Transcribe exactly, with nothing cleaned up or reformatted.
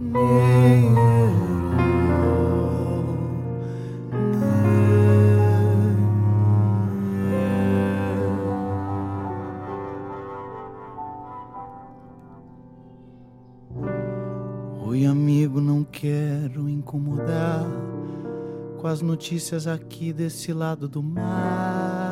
Oi, amigo, não quero incomodar com as notícias aqui desse lado do mar.